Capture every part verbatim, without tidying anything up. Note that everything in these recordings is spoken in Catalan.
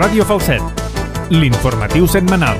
Ràdio Falset, l'informatiu setmanal.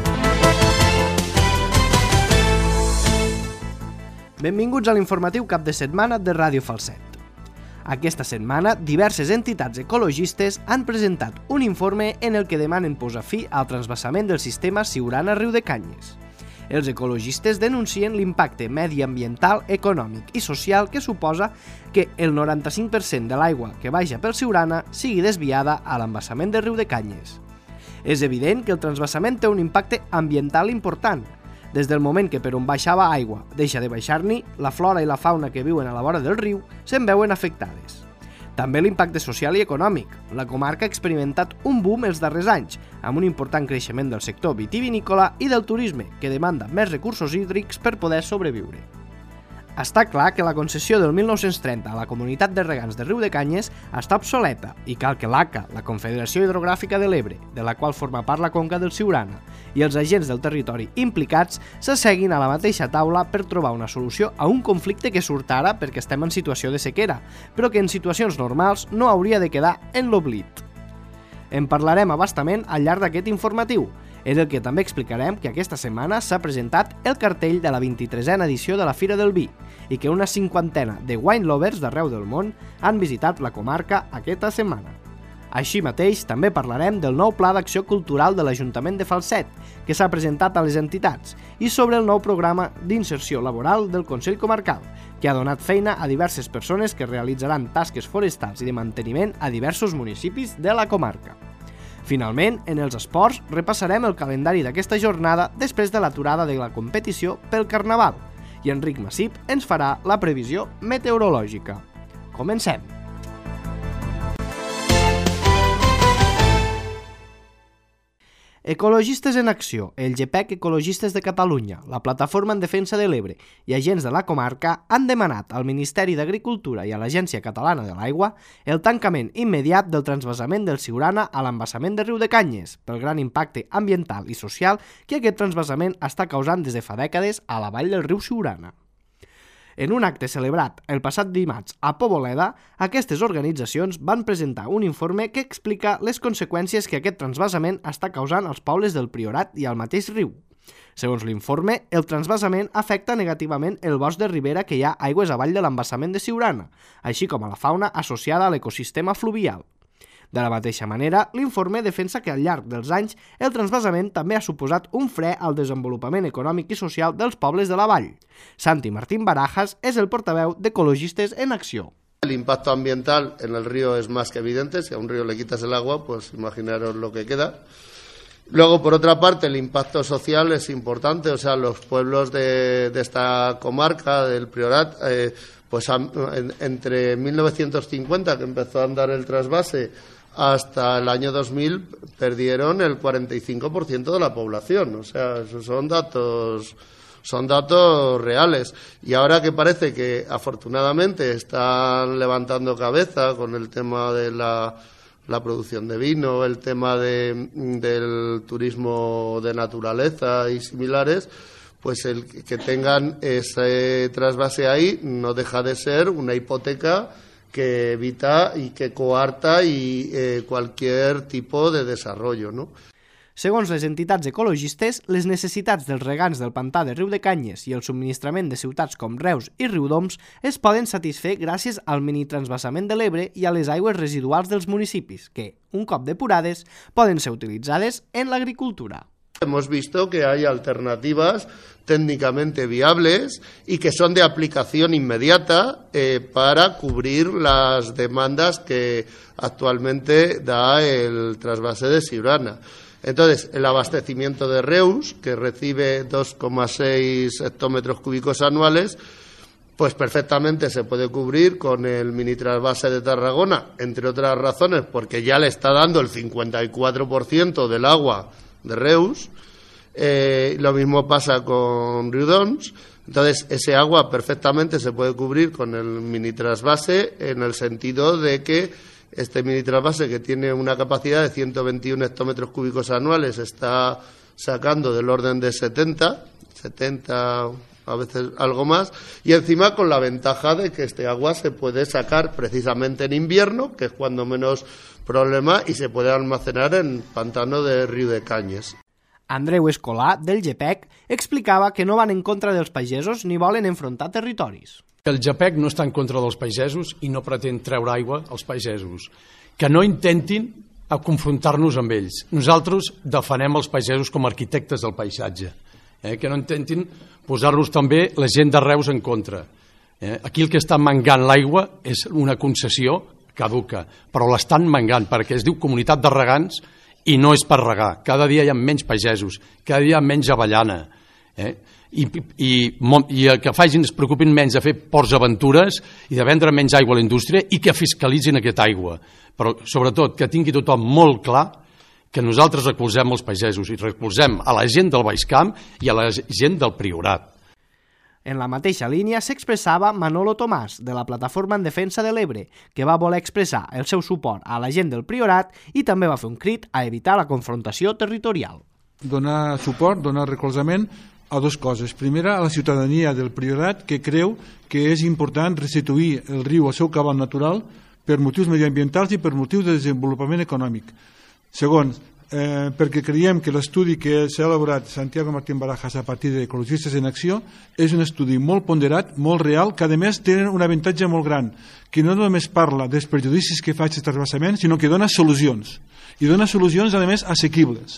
Benvinguts a l'informatiu cap de setmana de Ràdio Falset. Aquesta setmana, diverses entitats ecologistes han presentat un informe en el que demanen posar fi al transvasament del sistema Siurana-Riudecanyes. Els ecologistes denuncien l'impacte mediambiental, econòmic i social que suposa que el noranta-cinc per cent de l'aigua que baixa pel Siurana sigui desviada a l'embassament de Riudecanyes. És evident que el transvasament té un impacte ambiental important. Des del moment que per on baixava aigua deixa de baixar-n'hi, la flora i la fauna que viuen a la vora del riu se'n veuen afectades. També l'impacte social i econòmic. La comarca ha experimentat un boom els darrers anys, amb un important creixement del sector vitivinícola i del turisme, que demanda més recursos hídrics per poder sobreviure. Està clar que la concessió del mil nou-cents trenta a la Comunitat de Regants de Riudecanyes està obsoleta i cal que l'A C A, la Confederació Hidrogràfica de l'Ebre, de la qual forma part la conca del Siurana, i els agents del territori implicats s'asseguin a la mateixa taula per trobar una solució a un conflicte que surt ara perquè estem en situació de sequera, però que en situacions normals no hauria de quedar en l'oblit. En parlarem a bastament al llarg d'aquest informatiu, en el que també explicarem que aquesta setmana s'ha presentat el cartell de la vint-i-tresena edició de la Fira del Vi i que una cinquantena de wine lovers d'arreu del món han visitat la comarca aquesta setmana. Així mateix, també parlarem del nou Pla d'Acció Cultural de l'Ajuntament de Falset, que s'ha presentat a les entitats, i sobre el nou programa d'inserció laboral del Consell Comarcal, que ha donat feina a diverses persones que realitzaran tasques forestals i de manteniment a diversos municipis de la comarca. Finalment, en els esports, repassarem el calendari d'aquesta jornada després de l'aturada de la competició pel Carnaval, i Enric Massip ens farà la previsió meteorològica. Comencem! Ecologistes en Acció, el GEPEC Ecologistes de Catalunya, la Plataforma en Defensa de l'Ebre i agents de la comarca han demanat al Ministeri d'Agricultura i a l'Agència Catalana de l'Aigua el tancament immediat del transvasament del Siurana a l'embassament de Riudecanyes pel gran impacte ambiental i social que aquest transvasament està causant des de fa dècades a la vall del riu Siurana. En un acte celebrat el passat dimarts a Poboleda, aquestes organitzacions van presentar un informe que explica les conseqüències que aquest transvasament està causant als pobles del Priorat i al mateix riu. Segons l'informe, el transvasament afecta negativament el bosc de ribera que hi ha aigües avall de l'embassament de Siurana, així com a la fauna associada a l'ecosistema fluvial. De la mateixa manera, l'informe defensa que al llarg dels anys el transvasament també ha suposat un fre al desenvolupament econòmic i social dels pobles de la vall. Santi Martín Barajas és el portaveu d'Ecologistes en Acció. El impacto ambiental en el río es más que evidente. Si a un río le quitas el agua, pues imaginaros lo que queda. Luego, por otra parte, el impacto social es importante. O sea, los pueblos de, de esta comarca, del Priorat, eh, pues en, entre mil novecientos cincuenta, que empezó a andar el trasvase, hasta el año dos mil perdieron el cuarenta y cinco por ciento de la población. O sea, esos son datos, son datos reales. Y ahora que parece que afortunadamente están levantando cabeza con el tema de la, la producción de vino, el tema de, del turismo de naturaleza y similares, pues el que tengan ese trasvase ahí no deja de ser una hipoteca que evita i que coarta i, eh, qualsevol tipus de desenvolupament, no? Segons les entitats ecologistes, les necessitats dels regants del pantà de Riudecanyes i el subministrament de ciutats com Reus i Riudoms es poden satisfer gràcies al minitransvasament de l'Ebre i a les aigües residuals dels municipis, que, un cop depurades, poden ser utilitzades en l'agricultura. Hemos visto que hay alternativas técnicamente viables y que son de aplicación inmediata eh, para cubrir las demandas que actualmente da el trasvase de Siurana. Entonces, el abastecimiento de Reus, que recibe dos coma seis hectómetros cúbicos anuales, pues perfectamente se puede cubrir con el mini trasvase de Tarragona, entre otras razones, porque ya le está dando el cincuenta y cuatro por ciento del agua de Reus. Eh, lo mismo pasa con Riudoms. Entonces, ese agua perfectamente se puede cubrir con el mini trasvase, en el sentido de que este mini trasvase, que tiene una capacidad de ciento veintiuno hectómetros cúbicos anuales, está sacando del orden de setenta, setenta, a veces algo más, y encima con la ventaja de que este agua se puede sacar precisamente en invierno, que es cuando menos problema, y se puede almacenar en pantano de Riu de Canyes. Andreu Escolà, del G P E C, explicava que no van en contra dels pagesos ni volen enfrontar territoris. El G P E C no està en contra dels pagesos i no pretén treure aigua als pagesos. Que no intentin a confrontar-nos amb ells. Nosaltres defenem els pagesos com a arquitectes del paisatge. Eh? Que no intentin posar-nos també la gent de Reus en contra. Eh? Aquí el que està mangant l'aigua és una concessió caduca, però l'estan mangant perquè es diu comunitat de regants i no és per regar. Cada dia hi ha menys pagesos, cada dia hi ha menys avellana. Eh? I, i, i que facin, es preocupin menys de fer ports aventures i de vendre menys aigua a la indústria i que fiscalitzin aquesta aigua. Però sobretot que tingui tothom molt clar que nosaltres recolzem els pagesos i recolzem a la gent del Baix Camp i a la gent del Priorat. En la mateixa línia s'expressava Manolo Tomàs, de la Plataforma en Defensa de l'Ebre, que va voler expressar el seu suport a la gent del Priorat i també va fer un crit a evitar la confrontació territorial. Donar suport, donar recolzament a dues coses. Primera, a la ciutadania del Priorat, que creu que és important restituir el riu al seu cabal natural per motius mediambientals i per motius de desenvolupament econòmic. Segon, eh, perquè creiem que l'estudi que s'ha elaborat Santiago Martín Barajas a partir d'Ecologistes en Acció és un estudi molt ponderat, molt real, que a més tenen un avantatge molt gran, que no només parla dels perjudicis que fa aquest transvasament, sinó que dona solucions, i dona solucions a més assequibles.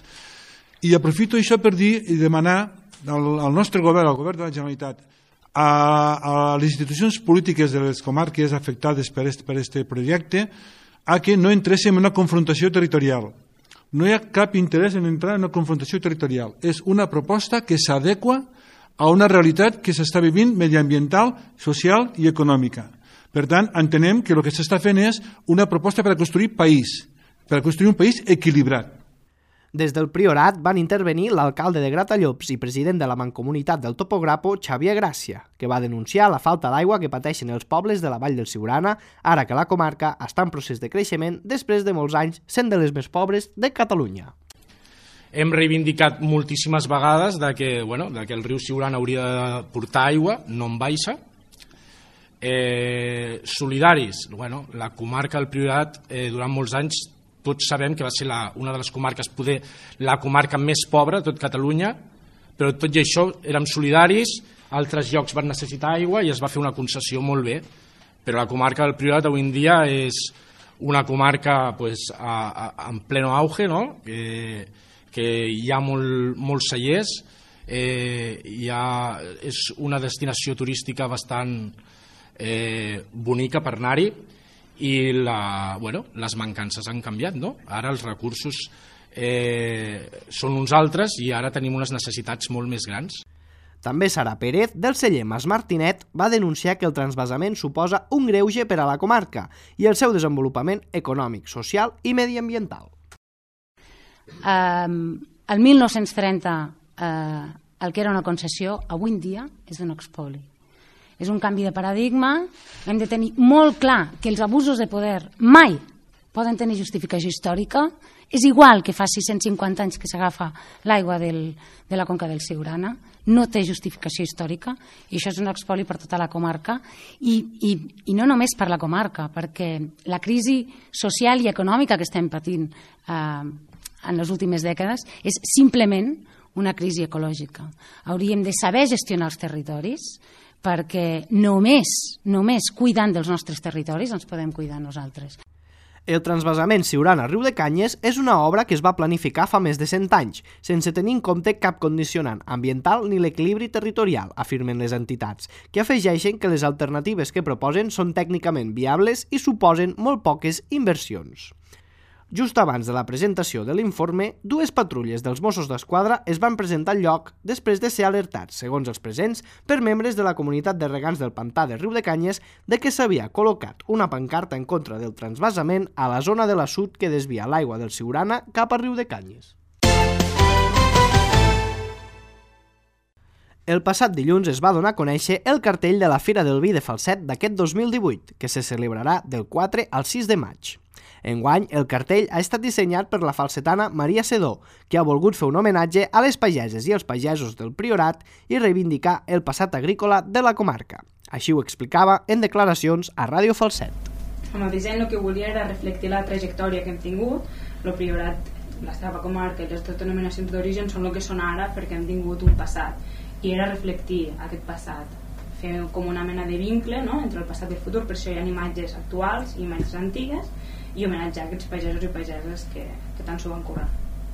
I aprofito això per dir i demanar al, al nostre govern, al govern de la Generalitat, a, a les institucions polítiques de les comarques afectades per este, per este projecte, a que no entréssim en una confrontació territorial. No hi ha cap interès en entrar en una confrontació territorial. És una proposta que s'adequa a una realitat que s'està vivint mediambiental, social i econòmica. Per tant, entenem que el que s'està fent és una proposta per a construir país, per a construir un país equilibrat. Des del Priorat van intervenir l'alcalde de Gratallops i president de la Mancomunitat del Topograpo, Xavier Gràcia, que va denunciar la falta d'aigua que pateixen els pobles de la Vall del Siurana, ara que la comarca està en procés de creixement després de molts anys sent de les més pobres de Catalunya. Hem reivindicat moltíssimes vegades de que, bueno, de que el riu Siurana hauria de portar aigua, no en baixa. Eh, solidaris, bueno, la comarca del Priorat eh, durant molts anys tots sabem que va ser la, una de les comarques, poder la comarca més pobra de tot Catalunya, però tot i això érem solidaris, altres llocs van necessitar aigua i es va fer una concessió molt bé, però la comarca del Priorat avui en dia és una comarca pues, a, a, en pleno auge, no? que, que hi ha molt, molts cellers, eh, hi ha, és una destinació turística bastant eh, bonica per anar-hi, i la, bueno, les mancances han canviat, no? Ara els recursos eh, són uns altres i ara tenim unes necessitats molt més grans. També Sara Pérez, del celler Mas Martinet, va denunciar que el transvasament suposa un greuge per a la comarca i el seu desenvolupament econòmic, social i mediambiental. Um, el mil nou-cents trenta, uh, el que era una concessió, avui en dia és un expoli. És un canvi de paradigma, hem de tenir molt clar que els abusos de poder mai poden tenir justificació històrica, és igual que fa sis-cents cinquanta anys que s'agafa l'aigua de la conca del Siurana, no té justificació històrica, i això és un expoli per tota la comarca, i, i, i no només per la comarca, perquè la crisi social i econòmica que estem patint eh, en les últimes dècades és simplement una crisi ecològica. Hauríem de saber gestionar els territoris, perquè només, només cuidant dels nostres territoris ens podem cuidar nosaltres. El transvasament Siurana-Riu de Canyes és una obra que es va planificar fa més de cent anys, sense tenir en compte cap condicionant ambiental ni l'equilibri territorial, afirmen les entitats, que afegeixen que les alternatives que proposen són tècnicament viables i suposen molt poques inversions. Just abans de la presentació de l'informe, dues patrulles dels Mossos d'Esquadra es van presentar al lloc després de ser alertats, segons els presents, per membres de la comunitat de regants del pantà de Riu de Canyes de que s'havia col·locat una pancarta en contra del transvasament a la zona de l'assut que desvia l'aigua del Siurana cap a Riu de Canyes. El passat dilluns es va donar a conèixer el cartell de la Fira del Vi de Falset d'aquest dos mil divuit, que se celebrarà del quatre al sis de maig. Enguany, el cartell ha estat dissenyat per la falsetana Maria Sedó, que ha volgut fer un homenatge a les pageses i els pagesos del Priorat i reivindicar el passat agrícola de la comarca. Així ho explicava en declaracions a Ràdio Falset. Amb el disseny el que volia era reflectir la trajectòria que hem tingut. El Priorat, la seva comarca i les denominacions d'origen són el que són ara perquè hem tingut un passat. I era reflectir aquest passat, fer com una mena de vincle, no?, entre el passat i el futur. Per això hi ha imatges actuals i imatges antigues i homenatjar aquests pagesos i pageses que, que tant s'ho van currar.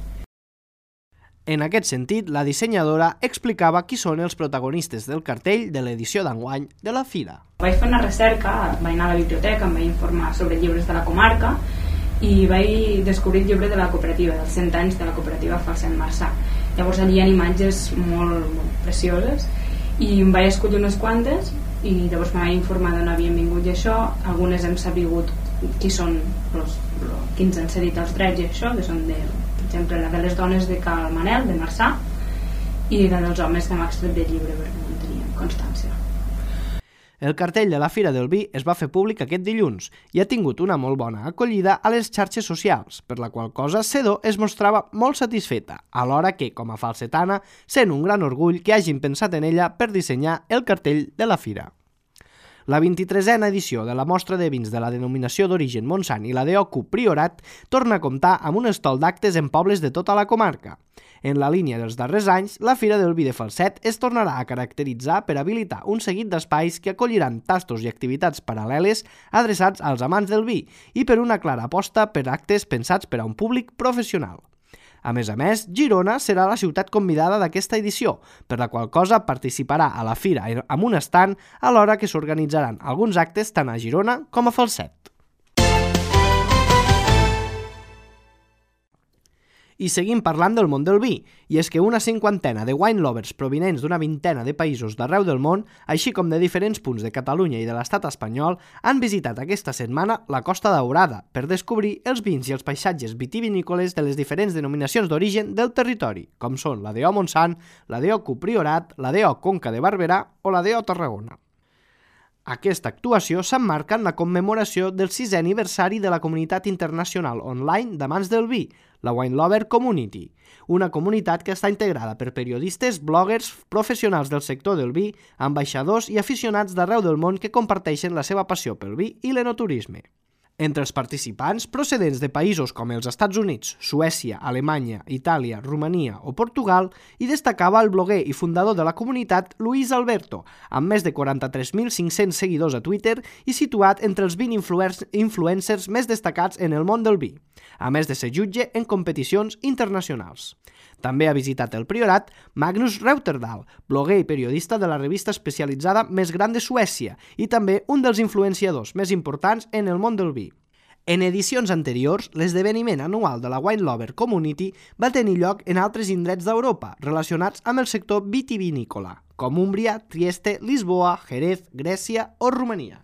En aquest sentit, la dissenyadora explicava qui són els protagonistes del cartell de l'edició d'enguany de la Fira. Vaig fer una recerca, vaig anar a la biblioteca, em vaig informar sobre llibres de la comarca i vaig descobrir el llibre de la cooperativa, dels cent anys de la cooperativa Falset Marçà. Llavors allà hi ha imatges molt, molt precioses i em vaig escollir unes quantes i llavors me vaig informar d'on havien vingut i això. Algunes hem sabut qui són los, los, qui ens han cedit els drets i això, que són de, per exemple, la de les dones de Cal Manel, de Marçà, i la dels homes que hem extret del llibre perquè no en teníem constància. El cartell de la Fira del Vi es va fer públic aquest dilluns i ha tingut una molt bona acollida a les xarxes socials, per la qual cosa Sedó es mostrava molt satisfeta, alhora que, com a falsetana, sent un gran orgull que hagin pensat en ella per dissenyar el cartell de la Fira. La vint-i-tresena edició de la mostra de vins de la denominació d'origen Montsant i la d'O C U Priorat torna a comptar amb un estol d'actes en pobles de tota la comarca. En la línia dels darrers anys, la Fira del Vi de Falset es tornarà a caracteritzar per habilitar un seguit d'espais que acolliran tastos i activitats paral·leles adreçats als amants del vi i per una clara aposta per actes pensats per a un públic professional. A més a més, Girona serà la ciutat convidada d'aquesta edició, per la qual cosa participarà a la Fira amb un estand alhora que s'organitzaran alguns actes tant a Girona com a Falset. I seguim parlant del món del vi, i és que una cinquantena de wine lovers provinents d'una vintena de països d'arreu del món, així com de diferents punts de Catalunya i de l'estat espanyol, han visitat aquesta setmana la Costa Daurada per descobrir els vins i els paisatges vitivinícoles de les diferents denominacions d'origen del territori, com són la d'O Montsant, la d'O C U Priorat, la d'O Conca de Barberà o la d'O Tarragona. Aquesta actuació s'emmarca en la commemoració del sisè aniversari de la comunitat internacional online d'amants del vi, la Wine Lover Community, una comunitat que està integrada per periodistes, bloggers, professionals del sector del vi, ambaixadors i aficionats d'arreu del món que comparteixen la seva passió pel vi i l'enoturisme. Entre els participants, procedents de països com els Estats Units, Suècia, Alemanya, Itàlia, Romania o Portugal, hi destacava el bloguer i fundador de la comunitat Luis Alberto, amb més de quaranta-tres mil cinc-cents seguidors a Twitter i situat entre els vint influencers més destacats en el món del vi, a més de ser jutge en competicions internacionals. També ha visitat el Priorat Magnus Reuterdal, bloguer i periodista de la revista especialitzada més gran de Suècia i també un dels influenciadors més importants en el món del vi. En edicions anteriors, l'esdeveniment anual de la Wine Lover Community va tenir lloc en altres indrets d'Europa relacionats amb el sector vitivinícola, com Úmbria, Trieste, Lisboa, Jerez, Grècia o Romania.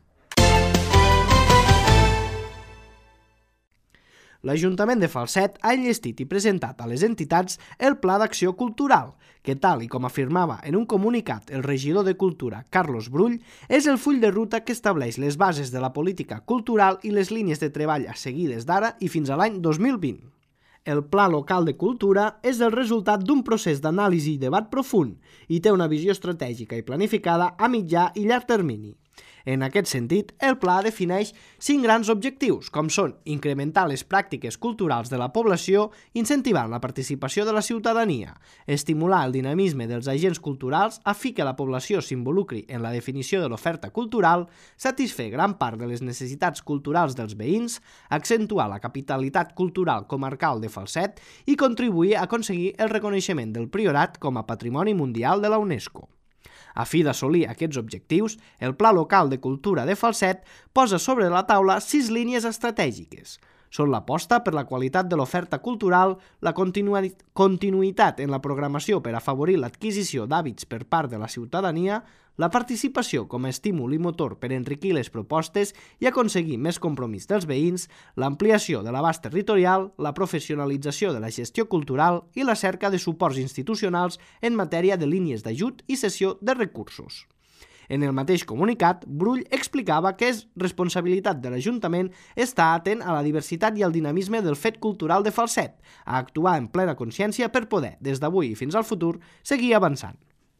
L'Ajuntament de Falset ha enllestit i presentat a les entitats el Pla d'Acció Cultural, que tal i com afirmava en un comunicat el regidor de Cultura, Carlos Brull, és el full de ruta que estableix les bases de la política cultural i les línies de treball a seguir des d'ara i fins a l'any dos mil vint. El Pla Local de Cultura és el resultat d'un procés d'anàlisi i debat profund i té una visió estratègica i planificada a mitjà i llarg termini. En aquest sentit, el pla defineix cinc grans objectius, com són incrementar les pràctiques culturals de la població, incentivant la participació de la ciutadania, estimular el dinamisme dels agents culturals a fi que la població s'involucri en la definició de l'oferta cultural, satisfer gran part de les necessitats culturals dels veïns, accentuar la capitalitat cultural comarcal de Falset i contribuir a aconseguir el reconeixement del Priorat com a Patrimoni Mundial de la UNESCO. A fi d'assolir aquests objectius, el Pla Local de Cultura de Falset posa sobre la taula sis línies estratègiques. Són l'aposta per la qualitat de l'oferta cultural, la continuïtat en la programació per afavorir l'adquisició d'hàbits per part de la ciutadania, la participació com a estímul i motor per enriquir les propostes i aconseguir més compromís dels veïns, l'ampliació de l'abast territorial, la professionalització de la gestió cultural i la cerca de suports institucionals en matèria de línies d'ajut i cessió de recursos. En el mateix comunicat, Brull explicava que és responsabilitat de l'Ajuntament estar atent a la diversitat i al dinamisme del fet cultural de Falset, a actuar en plena consciència per poder, des d'avui i fins al futur, seguir avançant.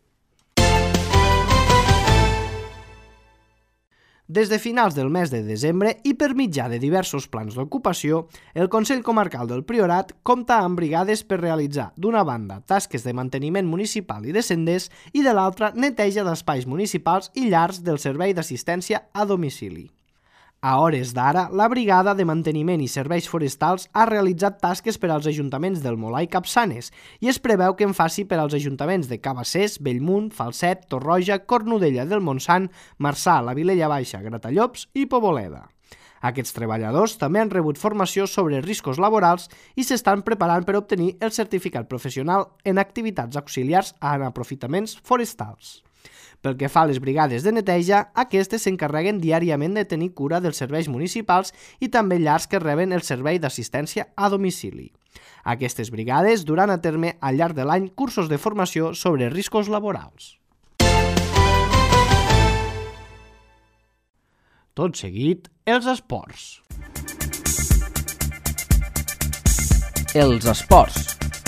Des de finals del mes de desembre i per mitjà de diversos plans d'ocupació, el Consell Comarcal del Priorat compta amb brigades per realitzar, d'una banda, tasques de manteniment municipal i de senders i de l'altra, neteja d'espais municipals i llars del servei d'assistència a domicili. A hores d'ara, la Brigada de Manteniment i Serveis Forestals ha realitzat tasques per als ajuntaments del Molar i Capçanes i es preveu que en faci per als ajuntaments de Cabassers, Bellmunt, Falset, Torroja, Cornudella del Montsant, Marçà, la Vilella Baixa, Gratallops i Poboleda. Aquests treballadors també han rebut formació sobre riscos laborals i s'estan preparant per obtenir el certificat professional en activitats auxiliars en aprofitaments forestals. Pel que fa a les brigades de neteja, aquestes s'encarreguen diàriament de tenir cura dels serveis municipals i també llars que reben el servei d'assistència a domicili. Aquestes brigades duran a terme al llarg de l'any cursos de formació sobre riscos laborals. Tot seguit, els esports. Els esports.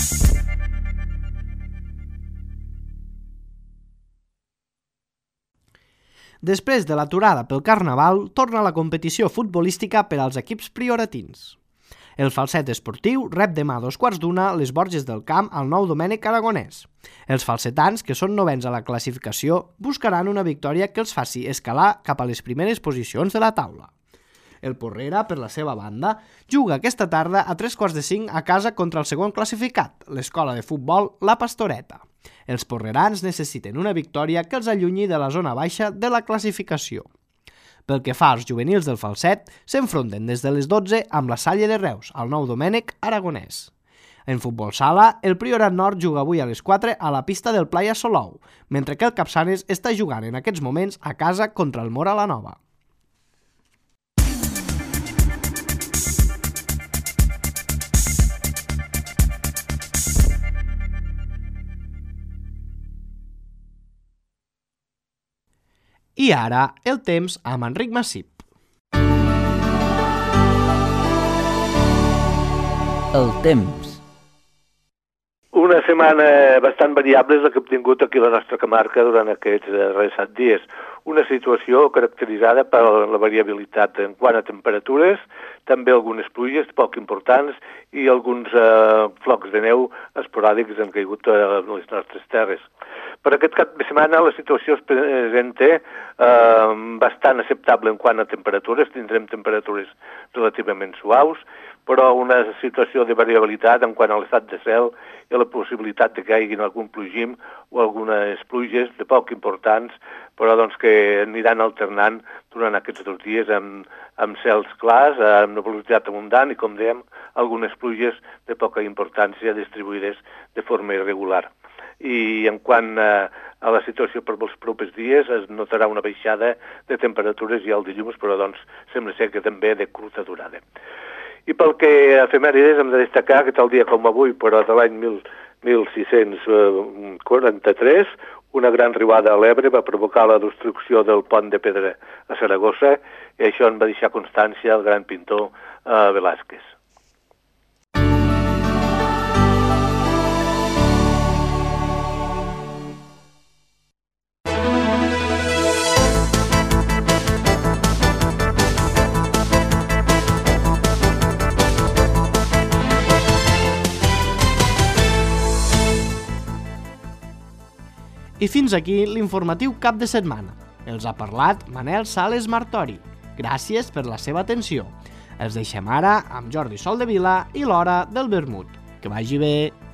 Després de l'aturada pel Carnaval, torna la competició futbolística per als equips prioratins. El Falset Esportiu rep demà a dos quarts d'una les Borges del Camp al Nou Domènec Aragonès. Els falsetans, que són novens a la classificació, buscaran una victòria que els faci escalar cap a les primeres posicions de la taula. El Porrera, per la seva banda, juga aquesta tarda a tres quarts de cinc a casa contra el segon classificat, l'escola de futbol La Pastoreta. Els porrerans necessiten una victòria que els allunyi de la zona baixa de la classificació. Pel que fa als juvenils del Falset, s'enfronten des de les dotze amb la Salle de Reus, al Nou Domènec Aragonès. En futbol sala, el Priorat Nord juga avui a les quatre a la pista del Playa Solou, mentre que el Capçanes està jugant en aquests moments a casa contra el Mora la Nova. I ara, el temps amb Enric Massip. El temps. Una setmana bastant variable és la que hem tingut aquí a la nostra comarca durant aquests darrers set dies. Una situació caracteritzada per la variabilitat en quant a temperatures, també algunes pluges poc importants i alguns eh, flocs de neu esporàdics han caigut a les nostres terres. Per aquest cap de setmana la situació es presenta eh, bastant acceptable en quant a temperatures, tindrem temperatures relativament suaus, però una situació de variabilitat en quant a l'estat de cel i a la possibilitat de que hi hagi algun plogim o algunes pluges de poc importants, però doncs que aniran alternant durant aquests dos dies amb, amb cels clars, amb nuvolositat abundant i, com dèiem, algunes pluges de poca importància distribuïdes de forma irregular. I en quant a, a la situació per els propers dies es notarà una baixada de temperatures ja al dilluns, però doncs sembla ser que també de curta durada. I pel que a efemèrides hem de destacar que tal dia com avui, però de l'any mil sis-cents quaranta-tres, una gran riuada a l'Ebre va provocar la destrucció del pont de pedra a Saragossa i això en va deixar constància el gran pintor eh, Velázquez. I fins aquí l'informatiu cap de setmana. Els ha parlat Manel Sales Martori. Gràcies per la seva atenció. Els deixem ara amb Jordi Soldevila i l'Hora del Vermut. Que vagi bé!